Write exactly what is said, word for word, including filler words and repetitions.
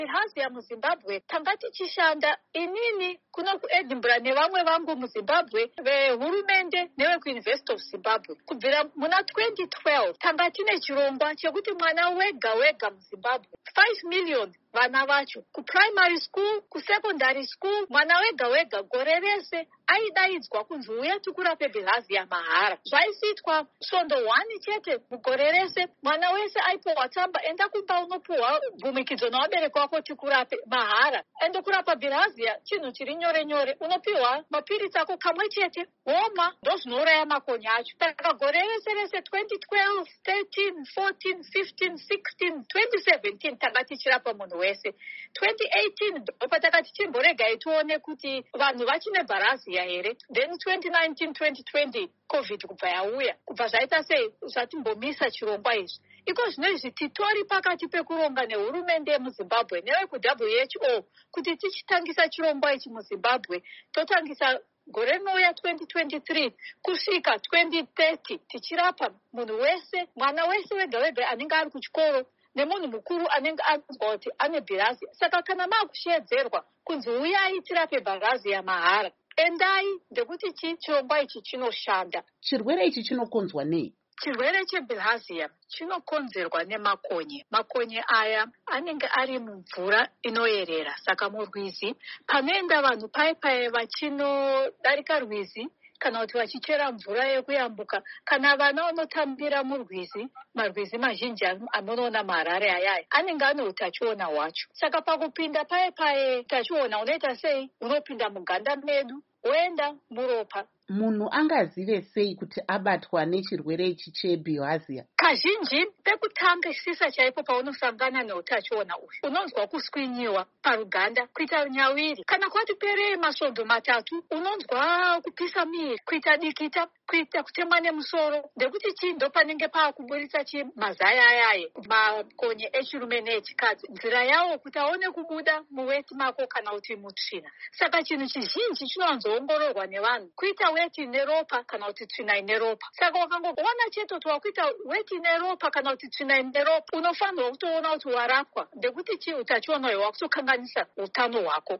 bilharzia muZimbabwe tanga tichishanda inini kuno kuEdinburgh nevamwe vangu muZimbabwe vehurumende nevekuUniversity of Zimbabwe kubvira muna twenty twelve tanga tine chirongwa chekuti mwana wega wega muZimbabwe five million vana vacho kuprimary school kusecondary school mwana wega wega gore rese aidaidzwa kunzi uya tikurape bilharzia mahara. Zvaisiitwa svondo one chete mugore rese, mwana wese aipiwa tsamba enda kumba unopiwa gumikidzo nawabereki wako tikurape mahara. Ende kurapa bilharzia chinhu chiri nyore nyore, unopiwa mapirisi ako kamwe chete woma ndozvinouraya makonye acho. Saka gore rese rese twenty twelve, thirteen, fourteen, fifteen, sixteen, twenty seventeen tanga tichirapa munhu wese. twenty eighteen ndopa takati chimboregai tione kuti vanhu vachine bilharzia here. Then twenty nineteen, twenty twenty covid kubva yauya kubva zvaita sei zvatimbomisa chirongwa izvi. Iko zvino izvi titori pakati pekuronga nehurumende yemuZimbabwe nevekuW H O kuti tichitangisa chirongwa ichi muZimbabwe totangisa gore rinouya twenty twenty-three kusvika twenty thirty tichirapa munhu wese, mwana wese wega wega anenge ari kuchikoro nemunhu mukuru anenge anzwa kuti ane bilharzia. Saka kana makushedzerwa kunzi uyai tirape bilharzia mahara, endai ndekuti chi chirongwa ichi chinoshanda. Chirwere ichi chinokonzwa nei? Chirwere chebilharzia chinokonzerwa nemakonye. Makonye aya anenge ari mumvura inoyerera. Saka murwizi panoenda vanhu pai pai vachinodarika rwizi kana kuti vachichera mvura yekuyambuka, kana vana vanotambira murwizi, marwizi mazhinji anoona maharare ayaya anenge ane utachiona hwacho. Saka pakupinda pai pai utachiona unoita sei? Unopinda muganda medu woenda muropa. Munhu angazive sei kuti abatwa nechirwere ichi chebilharzia? Kazhinji pekutangisisa chaipo paunosangana neutachiona uyu unonzwa kuswinyiwa paruganda, kuita nyawiri, kana kwati perei masvondo matatu unonzwa kupisa miri, kuita dikita, kuita kutemwa nemusoro. Ndekuti chii? Ndo panenge paakuburitsa chi mazaya ayaye makonye echirume neechikadzi nzira yawo kuti aone kubuda muweti mako kana kuti mutsvina. Saka chinhu chizhinji chinowanzoongororwa nevanhu kuita weti neropa kana kuti tsvina ine ropa. Saka wakangoona chete kuti wakuita weti neropa kana kuti tsvina ine ropa unofanirwa kutoona kuti warapwa. Ndekuti chii? Utachiona hwakutokanganisa utano hwako.